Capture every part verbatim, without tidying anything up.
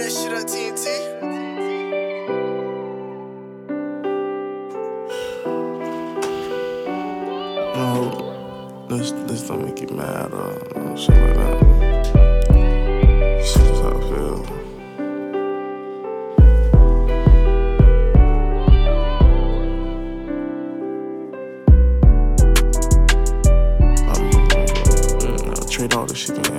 that shit up, T N T. No, this this don't make you mad or no shit like that. Shit is how I feel. I'm, mm, I'll trade all this shit in.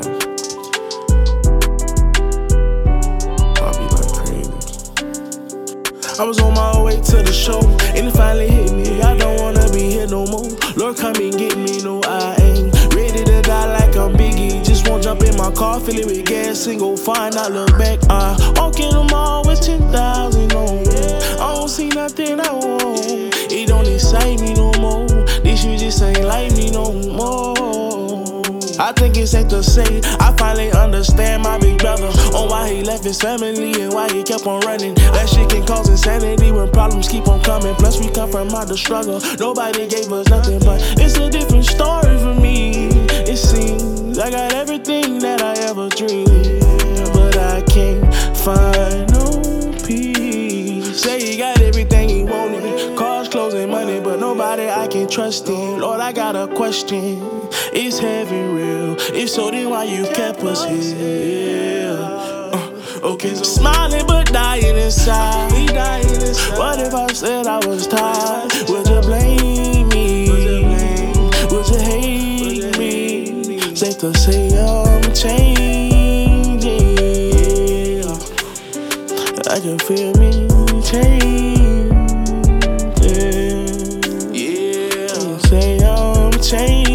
I'll be like crazy. I was on my way to the show, and it finally hit me. I don't wanna be here no more. Lord, come and get me. No, I ain't ready to die like I'm Biggie. Just won't jump in my car, fill it with gas, and go find out. Look back, I walk in the mall with ten thousand on. I don't see nothing I want. It don't excite me no more. This shit just ain't like me no more. I think it's safe to say I finally understand my big brother on why he left his family and why he kept on running. That shit can cause insanity when problems keep on coming. Plus we come from out the struggle. Nobody gave us nothing, but it's a different story for me. It seems I got everything that I ever dreamed, but I can't find no peace. Say he got everything he wanted, cars, clothes, and money, but nobody I can trust in. Lord, I got a question. Is heaven real? If so, then why you kept us here? Uh, okay, so smiling but dying inside. What if I said I was tired? Would you blame me? Would you hate me? Safe to say I'm changing. I can feel me changing. Yeah, say I'm changing.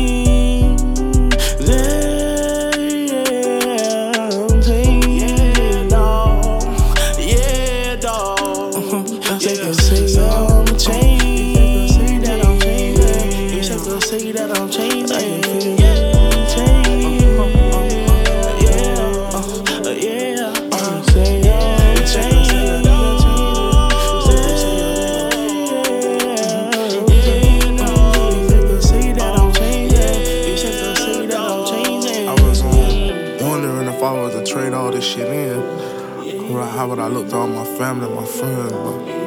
Say I'm changing. Say that I'm changing. You said to say that I'm changing. Yeah, changing. Yeah, yeah. Say I'm changing. Say that I'm changing. You said to say that I'm changing. I was um, wondering if I was to trade all this shit in. How would I look to all my family, my friends? But